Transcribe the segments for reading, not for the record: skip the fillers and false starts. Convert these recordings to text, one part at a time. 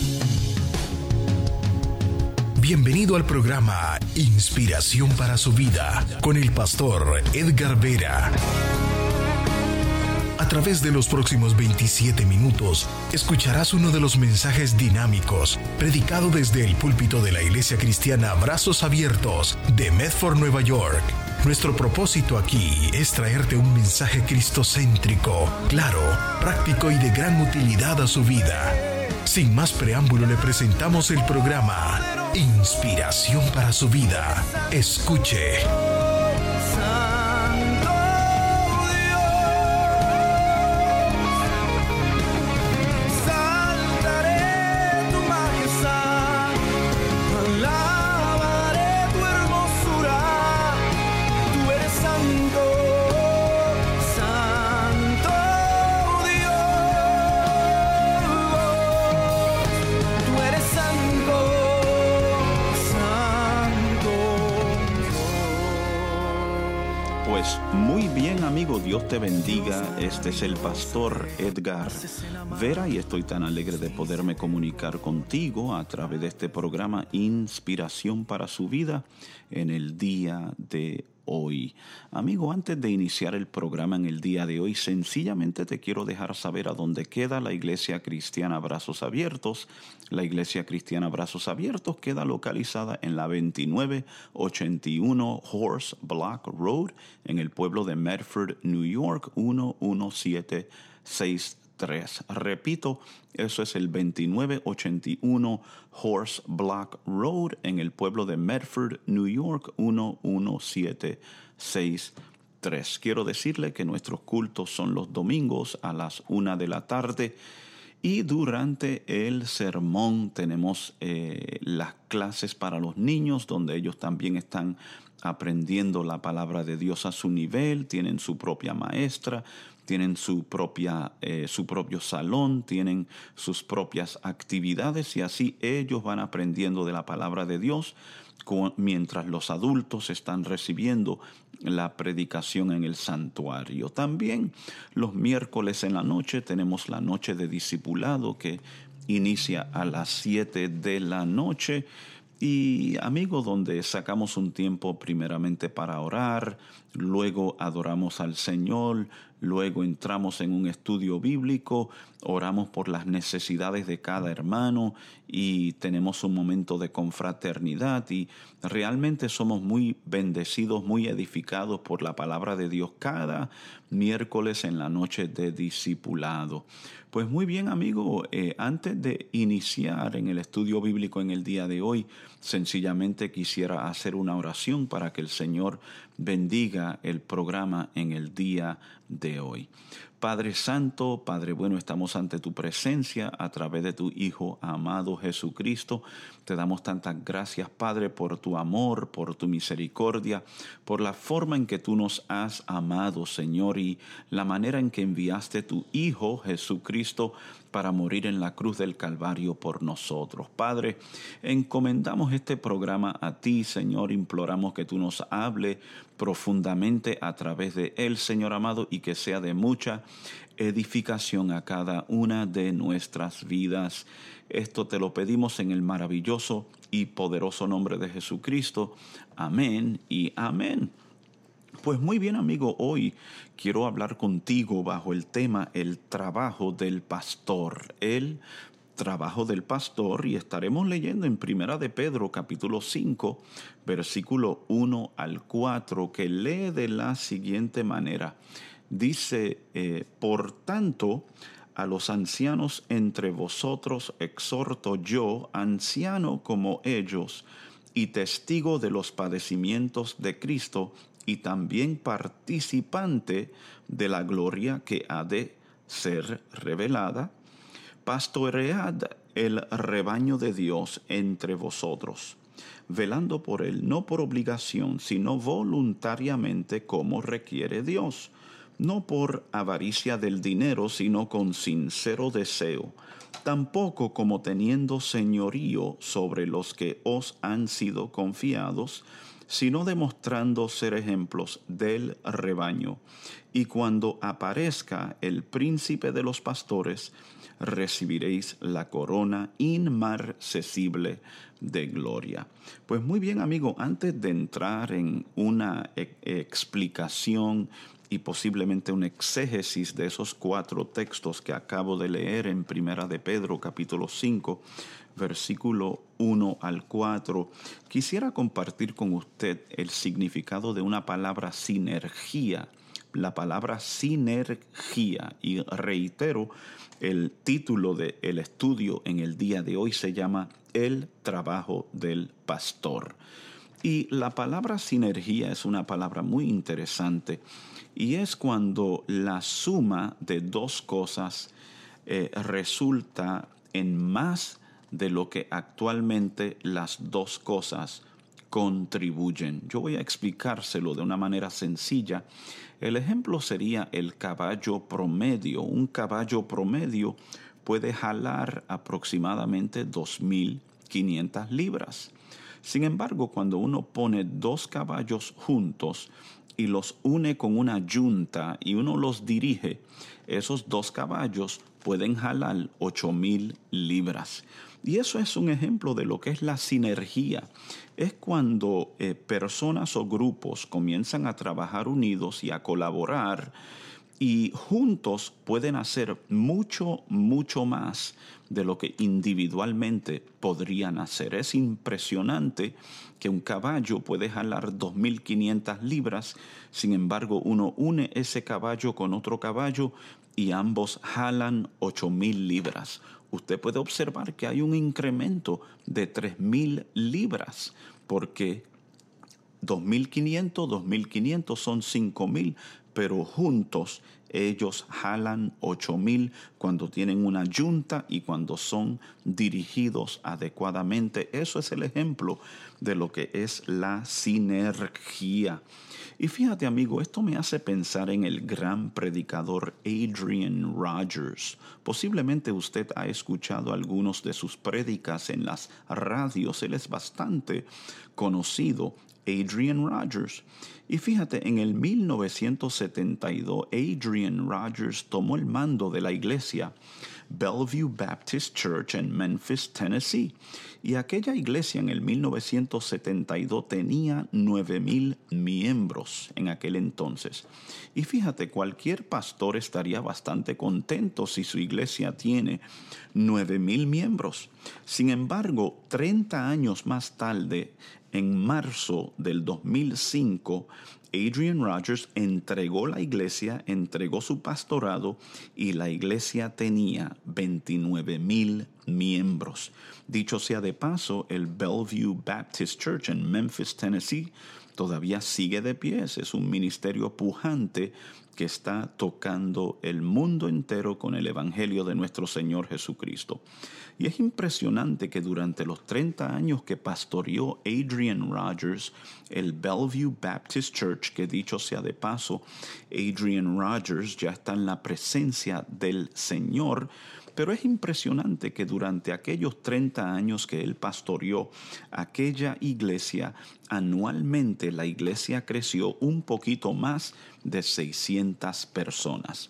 Bienvenido al programa Inspiración para su vida con el pastor Edgar Vera. A través de los próximos 27 minutos, escucharás uno de los mensajes dinámicos predicado desde el púlpito de la Iglesia Cristiana Brazos Abiertos de Medford, Nueva York. Nuestro propósito aquí es traerte un mensaje cristocéntrico, claro, práctico y de gran utilidad a su vida. Sin más preámbulo, le presentamos el programa Inspiración para su vida. Escuche. Muy bien, amigo, Dios te bendiga. Este es el pastor Edgar Vera y estoy tan alegre de poderme comunicar contigo a través de este programa Inspiración para su vida en el día de hoy. Amigo, antes de iniciar el programa en el día de hoy, sencillamente te quiero dejar saber a dónde queda la Iglesia Cristiana Brazos Abiertos. La Iglesia Cristiana Brazos Abiertos queda localizada en la 2981 Horse Block Road en el pueblo de Medford, New York, 11763. Repito, eso es el 2981 Horse Block Road en el pueblo de Medford, New York, 11763. Quiero decirle que nuestros cultos son los domingos a las 1 de la tarde. Y durante el sermón tenemos las clases para los niños, donde ellos también están aprendiendo la palabra de Dios a su nivel, tienen su propia maestra, tienen su propio salón, tienen sus propias actividades y así ellos van aprendiendo de la palabra de Dios mientras los adultos están recibiendo la predicación en el santuario. También los miércoles en la noche tenemos la noche de discipulado que inicia a las 7 de la noche. Y amigo, donde sacamos un tiempo primeramente para orar, luego adoramos al Señor, luego entramos en un estudio bíblico, oramos por las necesidades de cada hermano y tenemos un momento de confraternidad y realmente somos muy bendecidos, muy edificados por la palabra de Dios cada miércoles en la noche de discipulado. Pues muy bien, amigo, antes de iniciar en el estudio bíblico en el día de hoy, sencillamente quisiera hacer una oración para que el Señor bendiga el programa en el día de hoy. Padre Santo, Padre bueno, estamos ante tu presencia a través de tu Hijo amado Jesucristo. Te damos tantas gracias, Padre, por tu amor, por tu misericordia, por la forma en que tú nos has amado, Señor, y la manera en que enviaste tu Hijo Jesucristo para morir en la cruz del Calvario por nosotros. Padre, encomendamos este programa a ti, Señor, imploramos que tú nos hable profundamente a través de él, Señor amado, y que sea de mucha edificación a cada una de nuestras vidas. Esto te lo pedimos en el maravilloso y poderoso nombre de Jesucristo. Amén y amén. Pues muy bien, amigo, hoy quiero hablar contigo bajo el tema el trabajo del pastor. El trabajo del pastor, y estaremos leyendo en Primera de Pedro capítulo 5 versículo 1 al 4, que lee de la siguiente manera. Dice, por tanto, a los ancianos entre vosotros exhorto yo, anciano como ellos, y testigo de los padecimientos de Cristo, y también participante de la gloria que ha de ser revelada. Pastoread el rebaño de Dios entre vosotros, velando por él, no por obligación, sino voluntariamente como requiere Dios, no por avaricia del dinero, sino con sincero deseo, tampoco como teniendo señorío sobre los que os han sido confiados, sino demostrando ser ejemplos del rebaño. Y cuando aparezca el príncipe de los pastores, recibiréis la corona inmarcesible de gloria. Pues muy bien, amigo, antes de entrar en una explicación y posiblemente un exégesis de esos 4 textos que acabo de leer en Primera de Pedro, capítulo 5, versículo 1 al 4, quisiera compartir con usted el significado de una palabra sinergia. La palabra sinergia, y reitero, el título del estudio en el día de hoy se llama El trabajo del pastor. Y la palabra sinergia es una palabra muy interesante, y es cuando la suma de 2 cosas resulta en más de lo que actualmente las 2 cosas contribuyen. Yo voy a explicárselo de una manera sencilla. El ejemplo sería el caballo promedio. Un caballo promedio puede jalar aproximadamente 2.500 libras. Sin embargo, cuando uno pone 2 caballos juntos y los une con una yunta y uno los dirige, esos 2 caballos pueden jalar 8.000 libras. Y eso es un ejemplo de lo que es la sinergia. Es cuando personas o grupos comienzan a trabajar unidos y a colaborar, y juntos pueden hacer mucho, mucho más de lo que individualmente podrían hacer. Es impresionante que un caballo puede jalar 2.500 libras, sin embargo uno une ese caballo con otro caballo y ambos jalan 8.000 libras. Usted puede observar que hay un incremento de 3.000 libras, porque 2.500 son 5.000, pero juntos ellos jalan 8.000 cuando tienen una yunta y cuando son dirigidos adecuadamente. Eso es el ejemplo de lo que es la sinergia. Y fíjate, amigo, esto me hace pensar en el gran predicador Adrian Rogers. Posiblemente usted ha escuchado algunos de sus prédicas en las radios. Él es bastante conocido, Adrian Rogers. Y fíjate, en el 1972, Adrian Rogers tomó el mando de la iglesia Bellevue Baptist Church en Memphis, Tennessee. Y aquella iglesia en el 1972 tenía 9.000 miembros en aquel entonces. Y fíjate, cualquier pastor estaría bastante contento si su iglesia tiene 9.000 miembros. Sin embargo, 30 años más tarde, en marzo del 2005, Adrian Rogers entregó la iglesia, entregó su pastorado, y la iglesia tenía 29.000 miembros. Dicho sea de paso, el Bellevue Baptist Church en Memphis, Tennessee, todavía sigue de pie. Es un ministerio pujante que está tocando el mundo entero con el evangelio de nuestro Señor Jesucristo. Y es impresionante que durante los 30 años que pastoreó Adrian Rogers, el Bellevue Baptist Church, que dicho sea de paso, Adrian Rogers ya está en la presencia del Señor, pero es impresionante que durante aquellos 30 años que él pastoreó aquella iglesia, anualmente la iglesia creció un poquito más de 600 personas.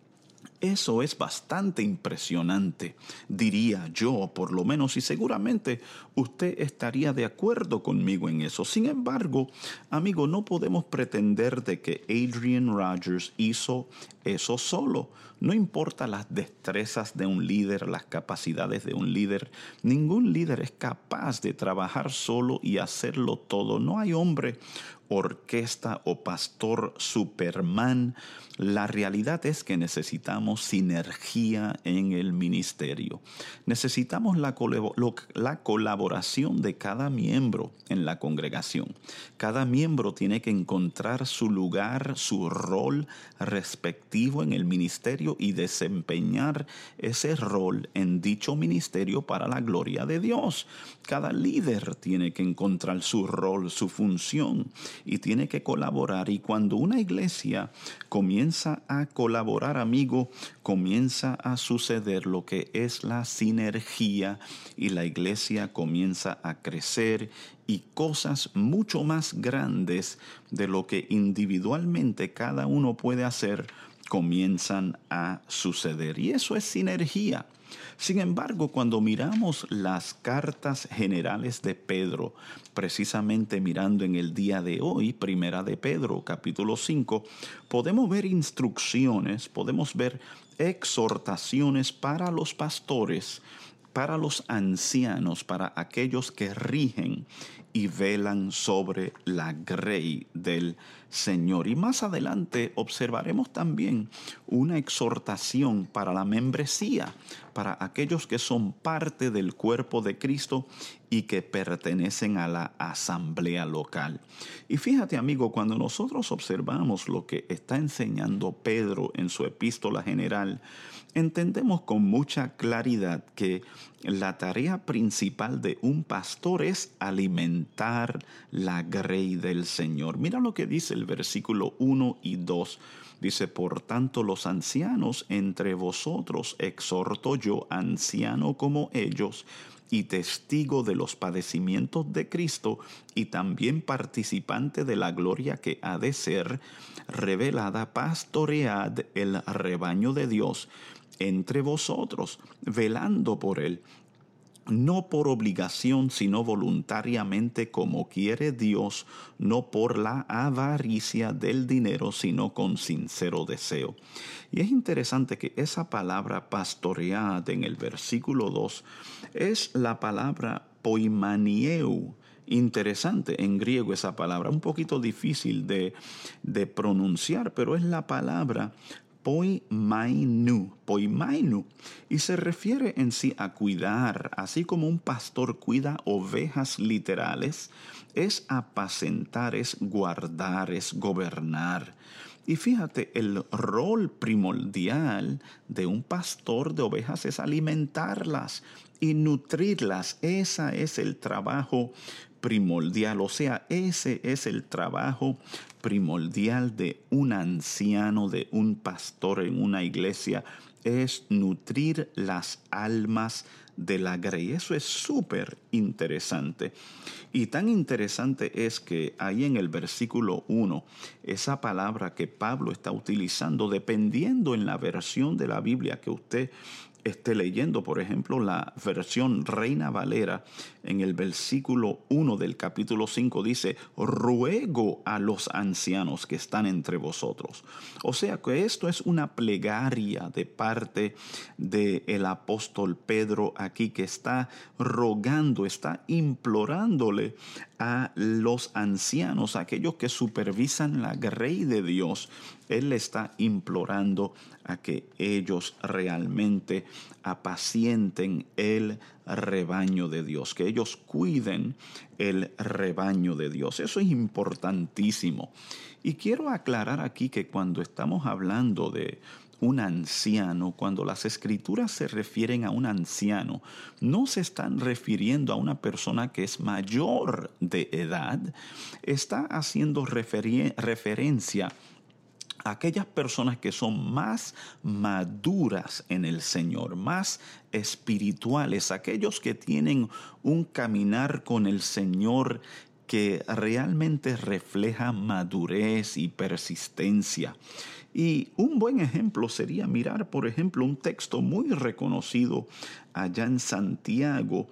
Eso es bastante impresionante, diría yo, por lo menos, y seguramente usted estaría de acuerdo conmigo en eso. Sin embargo, amigo, no podemos pretender de que Adrian Rogers hizo eso solo. No importa las destrezas de un líder, las capacidades de un líder, ningún líder es capaz de trabajar solo y hacerlo todo. No hay hombre, orquesta o pastor Superman. La realidad es que necesitamos sinergia en el ministerio. Necesitamos la colaboración de cada miembro en la congregación. Cada miembro tiene que encontrar su lugar, su rol respectivo en el ministerio y desempeñar ese rol en dicho ministerio para la gloria de Dios. Cada líder tiene que encontrar su rol, su función. y tiene que colaborar. Y cuando una iglesia comienza a colaborar, amigo, comienza a suceder lo que es la sinergia y la iglesia comienza a crecer y cosas mucho más grandes de lo que individualmente cada uno puede hacer comienzan a suceder. Y eso es sinergia. Sin embargo, cuando miramos las cartas generales de Pedro, precisamente mirando en el día de hoy, Primera de Pedro, capítulo 5, podemos ver instrucciones, podemos ver exhortaciones para los pastores, para los ancianos, para aquellos que rigen y velan sobre la grey del Señor. Y más adelante observaremos también una exhortación para la membresía, para aquellos que son parte del cuerpo de Cristo y que pertenecen a la asamblea local. Y fíjate, amigo, cuando nosotros observamos lo que está enseñando Pedro en su epístola general, entendemos con mucha claridad que la tarea principal de un pastor es alimentar la grey del Señor. Mira lo que dice el versículo 1 y 2. Dice, por tanto, los ancianos entre vosotros exhorto yo, anciano como ellos, y testigo de los padecimientos de Cristo, y también participante de la gloria que ha de ser revelada, pastoread el rebaño de Dios entre vosotros, velando por él, no por obligación, sino voluntariamente, como quiere Dios, no por la avaricia del dinero, sino con sincero deseo. Y es interesante que esa palabra pastoread en el versículo 2 es la palabra poimanieu. Interesante en griego esa palabra, un poquito difícil de pronunciar, pero es la palabra poimainu, y se refiere en sí a cuidar, así como un pastor cuida ovejas literales, es apacentar, es guardar, es gobernar. Y fíjate, el rol primordial de un pastor de ovejas es alimentarlas y nutrirlas. Ese es el trabajo primordial, o sea, ese es el trabajo primordial de un anciano, de un pastor en una iglesia, es nutrir las almas de la grey. Eso es súper interesante. Y tan interesante es que ahí en el versículo 1, esa palabra que Pablo está utilizando, dependiendo en la versión de la Biblia que usted esté leyendo, por ejemplo, la versión Reina Valera, en el versículo 1 del capítulo 5 dice, ruego a los ancianos que están entre vosotros. O sea que esto es una plegaria de parte del apóstol Pedro aquí, que está rogando, está implorándole a los ancianos, aquellos que supervisan la grey de Dios. Él le está implorando a que ellos realmente apacienten el rebaño de Dios, que ellos cuiden el rebaño de Dios. Eso es importantísimo. Y quiero aclarar aquí que cuando estamos hablando de un anciano, cuando las escrituras se refieren a un anciano, no se están refiriendo a una persona que es mayor de edad, está haciendo referencia a aquellas personas que son más maduras en el Señor, más espirituales, aquellos que tienen un caminar con el Señor que realmente refleja madurez y persistencia. Y un buen ejemplo sería mirar, por ejemplo, un texto muy reconocido allá en Santiago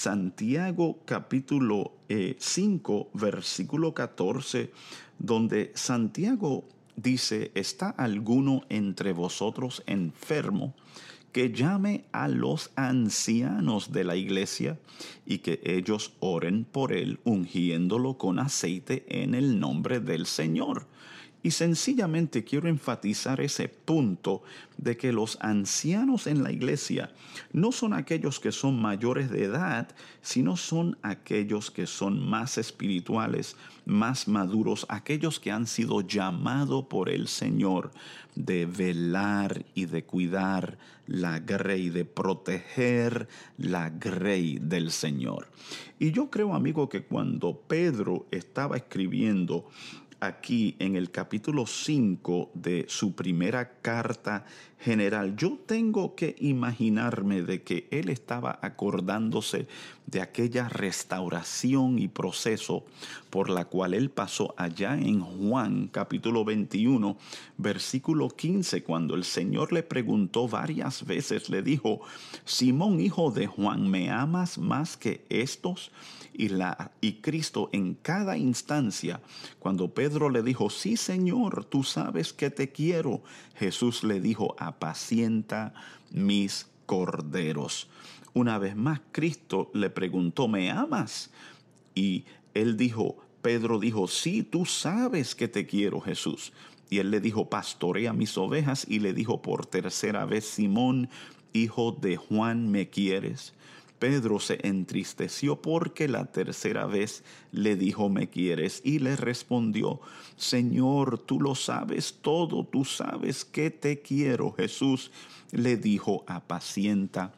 capítulo 5, versículo 14, donde Santiago dice, ¿está alguno entre vosotros enfermo? Que llame a los ancianos de la iglesia y que ellos oren por él, ungiéndolo con aceite en el nombre del Señor. Y sencillamente quiero enfatizar ese punto de que los ancianos en la iglesia no son aquellos que son mayores de edad, sino son aquellos que son más espirituales, más maduros, aquellos que han sido llamados por el Señor de velar y de cuidar la grey, de proteger la grey del Señor. Y yo creo, amigo, que cuando Pedro estaba escribiendo aquí en el capítulo 5 de su primera carta general, yo tengo que imaginarme de que él estaba acordándose de aquella restauración y proceso por la cual él pasó allá en Juan capítulo 21, versículo 15, cuando el Señor le preguntó varias veces, le dijo: Simón, hijo de Juan, ¿me amas más que estos? Y Cristo en cada instancia, cuando Pedro le dijo: sí, Señor, tú sabes que te quiero, Jesús le dijo: apacienta mis corderos. Una vez más, Cristo le preguntó: ¿me amas? Y Pedro dijo: sí, tú sabes que te quiero, Jesús. Y él le dijo: pastorea mis ovejas. Y le dijo por tercera vez: Simón, hijo de Juan, ¿me quieres? Pedro se entristeció porque la tercera vez le dijo: ¿me quieres? Y le respondió: Señor, tú lo sabes todo, tú sabes que te quiero. Jesús le dijo: apacienta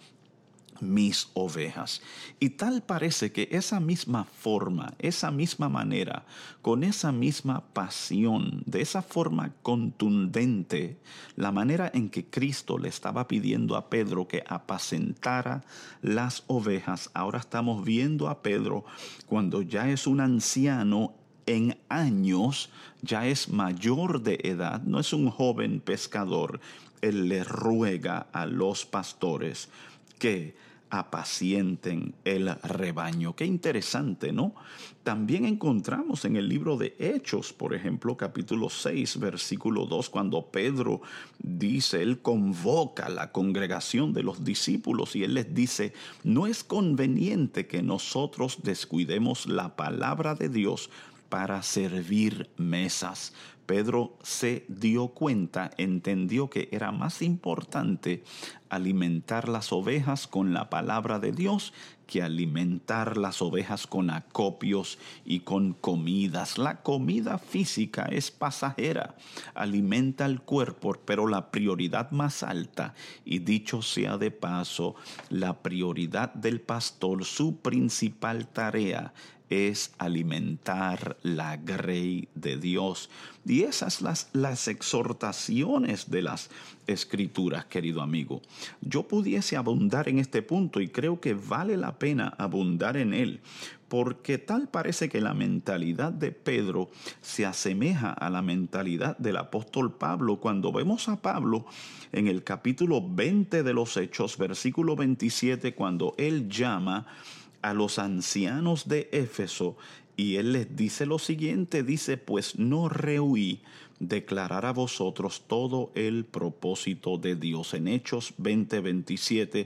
mis ovejas. Y tal parece que esa misma forma, esa misma manera, con esa misma pasión, de esa forma contundente, la manera en que Cristo le estaba pidiendo a Pedro que apacentara las ovejas, ahora estamos viendo a Pedro cuando ya es un anciano en años, ya es mayor de edad, no es un joven pescador. Él le ruega a los pastores que apacienten el rebaño. Qué interesante, ¿no? También encontramos en el libro de Hechos, por ejemplo, capítulo 6, versículo 2, cuando Pedro dice, él convoca a la congregación de los discípulos y él les dice: no es conveniente que nosotros descuidemos la palabra de Dios para servir mesas. Pedro se dio cuenta, entendió que era más importante alimentar las ovejas con la palabra de Dios que alimentar las ovejas con acopios y con comidas. La comida física es pasajera, alimenta el cuerpo, pero la prioridad más alta, y dicho sea de paso, la prioridad del pastor, su principal tarea es alimentar la grey de Dios. Y esas las exhortaciones de las Escrituras, querido amigo. Yo pudiese abundar en este punto y creo que vale la pena abundar en él, porque tal parece que la mentalidad de Pedro se asemeja a la mentalidad del apóstol Pablo. Cuando vemos a Pablo en el capítulo 20 de los Hechos, versículo 27, cuando él llama a los ancianos de Éfeso y él les dice lo siguiente, dice: pues no rehuí declarar a vosotros todo el propósito de Dios. En Hechos 20:27,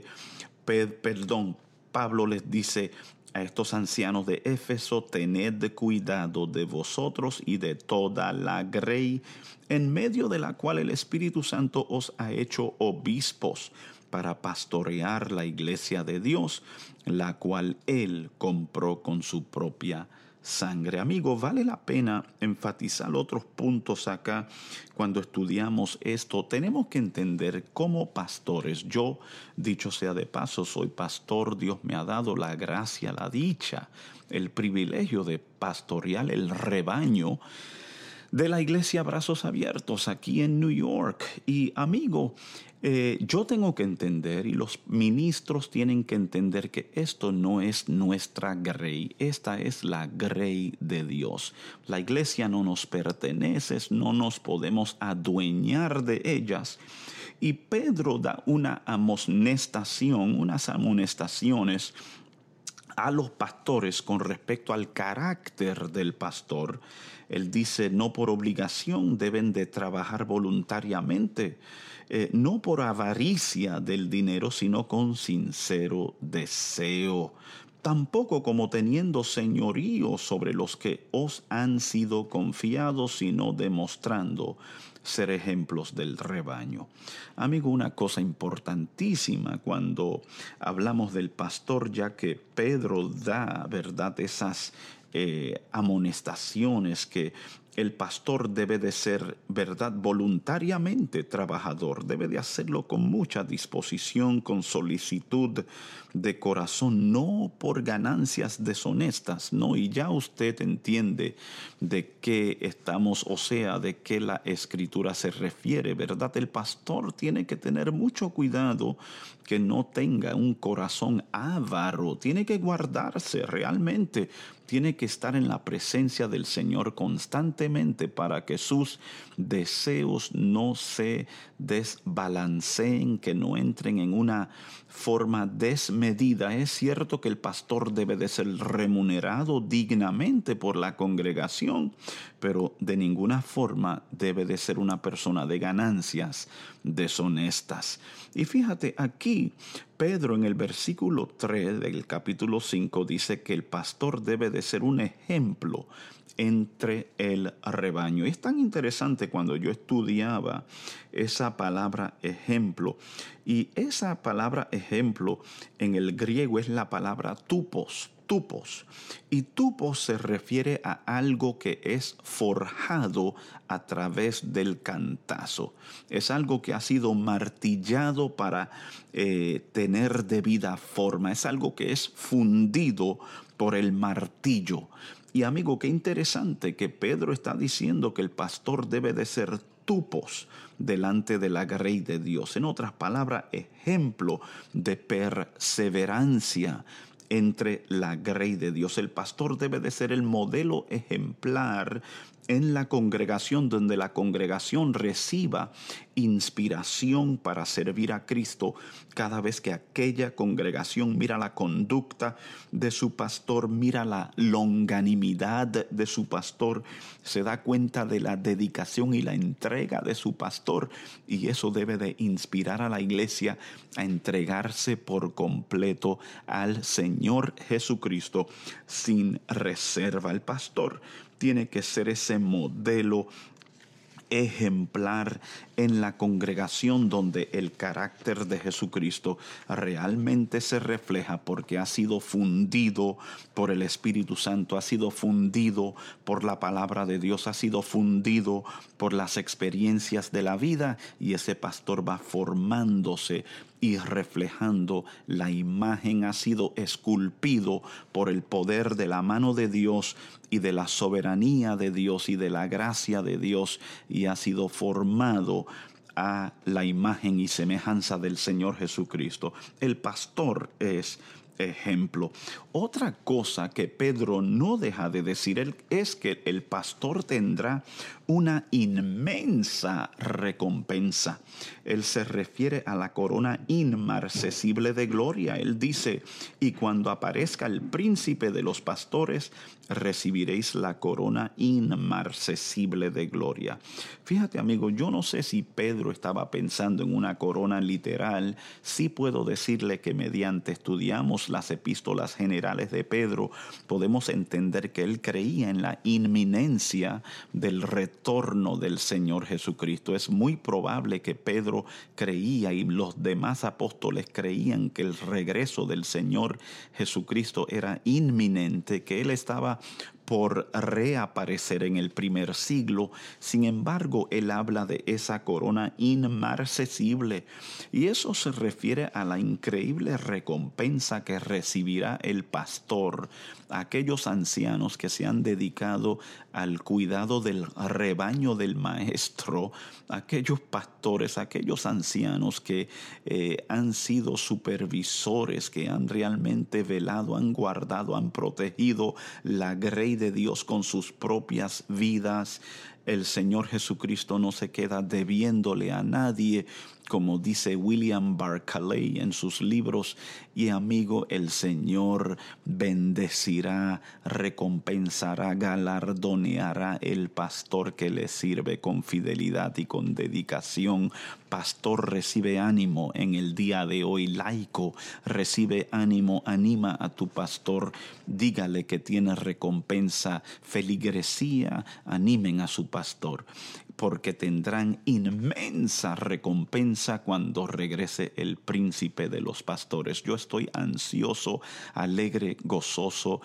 Pablo les dice a estos ancianos de Éfeso: tened cuidado de vosotros y de toda la grey en medio de la cual el Espíritu Santo os ha hecho obispos para pastorear la iglesia de Dios, la cual él compró con su propia sangre. Amigo, vale la pena enfatizar otros puntos acá cuando estudiamos esto. Tenemos que entender como pastores. Yo, dicho sea de paso, soy pastor. Dios me ha dado la gracia, la dicha, el privilegio de pastorear el rebaño de la iglesia Brazos Abiertos aquí en New York. Y amigo, yo tengo que entender, y los ministros tienen que entender, que esto no es nuestra grey, esta es la grey de Dios. La iglesia no nos pertenece, no nos podemos adueñar de ellas. Y Pedro da unas amonestaciones a los pastores con respecto al carácter del pastor. Él dice: no por obligación deben de trabajar voluntariamente, no por avaricia del dinero, sino con sincero deseo. tampoco como teniendo señorío sobre los que os han sido confiados, sino demostrando ser ejemplos del rebaño. Amigo, una cosa importantísima cuando hablamos del pastor, ya que Pedro da, ¿verdad?, esas amonestaciones que el pastor debe de ser, ¿verdad?, voluntariamente trabajador, debe de hacerlo con mucha disposición, con solicitud de corazón, no por ganancias deshonestas, ¿no? Y ya usted entiende de qué estamos, o sea, de qué la Escritura se refiere, ¿verdad? El pastor tiene que tener mucho cuidado que no tenga un corazón avaro, tiene que guardarse realmente, tiene que estar en la presencia del Señor constantemente para que sus deseos no se desbalanceen, que no entren en una forma desmedida. Es cierto que el pastor debe de ser remunerado dignamente por la congregación, pero de ninguna forma debe de ser una persona de ganancias deshonestas. Y fíjate, aquí Pedro en el versículo 3 del capítulo 5 dice que el pastor debe de ser un ejemplo entre el rebaño. Y es tan interesante cuando yo estudiaba esa palabra ejemplo. Y esa palabra ejemplo en el griego es la palabra tupos. Y tupos se refiere a algo que es forjado a través del cantazo. Es algo que ha sido martillado para tener debida forma. Es algo que es fundido por el martillo. Y amigo, qué interesante que Pedro está diciendo que el pastor debe de ser tupos delante de la grey de Dios. En otras palabras, ejemplo de perseverancia entre la grey de Dios. El pastor debe de ser el modelo ejemplar en la congregación, donde la congregación reciba inspiración para servir a Cristo. Cada vez que aquella congregación mira la conducta de su pastor, mira la longanimidad de su pastor, se da cuenta de la dedicación y la entrega de su pastor, y eso debe de inspirar a la iglesia a entregarse por completo al Señor Jesucristo sin reserva. El pastor tiene que ser ese modelo ejemplar en la congregación donde el carácter de Jesucristo realmente se refleja, porque ha sido fundido por el Espíritu Santo, ha sido fundido por la palabra de Dios, ha sido fundido por las experiencias de la vida, y ese pastor va formándose y reflejando la imagen, ha sido esculpido por el poder de la mano de Dios y de la soberanía de Dios y de la gracia de Dios, y ha sido formado a la imagen y semejanza del Señor Jesucristo. El pastor es ejemplo. Otra cosa que Pedro no deja de decir es que el pastor tendrá una inmensa recompensa. Él se refiere a la corona inmarcesible de gloria. Él dice: y cuando aparezca el príncipe de los pastores, recibiréis la corona inmarcesible de gloria. Fíjate, amigo, yo no sé si Pedro estaba pensando en una corona literal. Sí puedo decirle que mediante estudiamos las epístolas generales de Pedro, podemos entender que él creía en la inminencia del retorno del Señor Jesucristo. Es muy probable que Pedro creía, y los demás apóstoles creían, que el regreso del Señor Jesucristo era inminente, que él estaba por reaparecer en el primer siglo. Sin embargo, él habla de esa corona inmarcesible, y eso se refiere a la increíble recompensa que recibirá el pastor, aquellos ancianos que se han dedicado al cuidado del rebaño del maestro, aquellos pastores, aquellos ancianos que han sido supervisores, que han realmente velado, han guardado, han protegido la grey de Dios con sus propias vidas. El Señor Jesucristo no se queda debiéndole a nadie. como dice William Barclay en sus libros, y amigo, el Señor bendecirá, recompensará, galardoneará el pastor que le sirve con fidelidad y con dedicación. Pastor, recibe ánimo en el día de hoy. Laico, recibe ánimo, anima a tu pastor, dígale que tiene recompensa. Feligresía, animen a su pastor, porque tendrán inmensa recompensa cuando regrese el príncipe de los pastores. Yo estoy ansioso, alegre, gozoso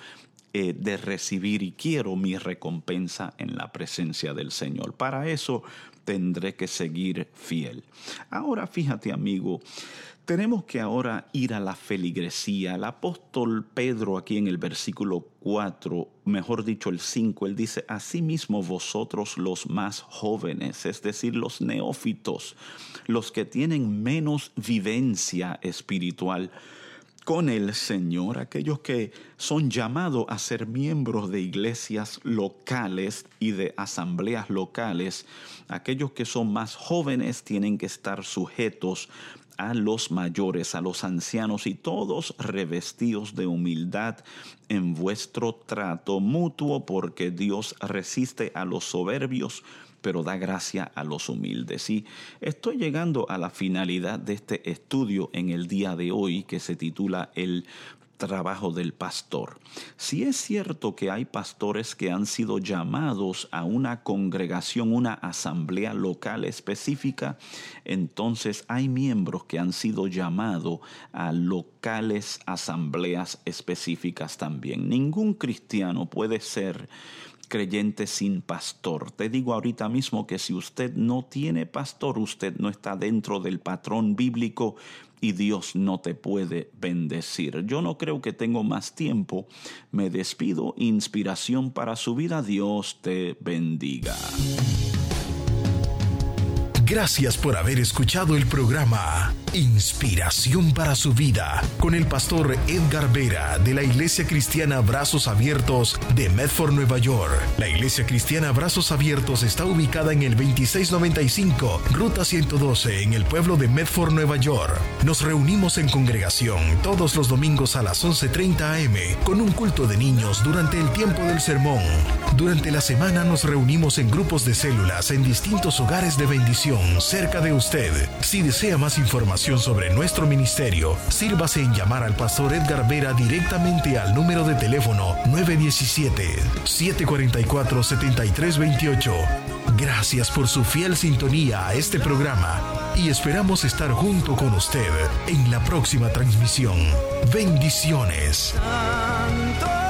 de recibir y quiero mi recompensa en la presencia del Señor. Para eso tendré que seguir fiel. Ahora fíjate, amigo, tenemos que ahora ir a la feligresía. El apóstol Pedro aquí en el versículo 4, mejor dicho el 5, él dice: asimismo vosotros los más jóvenes, es decir, los neófitos, los que tienen menos vivencia espiritual con el Señor, aquellos que son llamados a ser miembros de iglesias locales y de asambleas locales, aquellos que son más jóvenes tienen que estar sujetos a los mayores, a los ancianos, y todos revestidos de humildad en vuestro trato mutuo, porque Dios resiste a los soberbios, pero da gracia a los humildes. Y estoy llegando a la finalidad de este estudio en el día de hoy, que se titula El trabajo del pastor. Si es cierto que hay pastores que han sido llamados a una congregación, una asamblea local específica, entonces hay miembros que han sido llamados a locales asambleas específicas también. Ningún cristiano puede ser creyente sin pastor. Te digo ahorita mismo que si usted no tiene pastor, usted no está dentro del patrón bíblico y Dios no te puede bendecir. Yo no creo que tengo más tiempo. Me despido. Inspiración para su vida. Dios te bendiga. Gracias por haber escuchado el programa Inspiración para su vida con el pastor Edgar Vera de la Iglesia Cristiana Brazos Abiertos de Medford, Nueva York. La Iglesia Cristiana Brazos Abiertos está ubicada en el 2695 Ruta 112 en el pueblo de Medford, Nueva York. Nos reunimos en congregación todos los domingos a las 11:30 a.m. con un culto de niños durante el tiempo del sermón. Durante la semana nos reunimos en grupos de células en distintos hogares de bendición cerca de usted. Si desea más información sobre nuestro ministerio, sírvase en llamar al pastor Edgar Vera directamente al número de teléfono 917-744-7328. Gracias por su fiel sintonía a este programa y esperamos estar junto con usted en la próxima transmisión. Bendiciones. Santo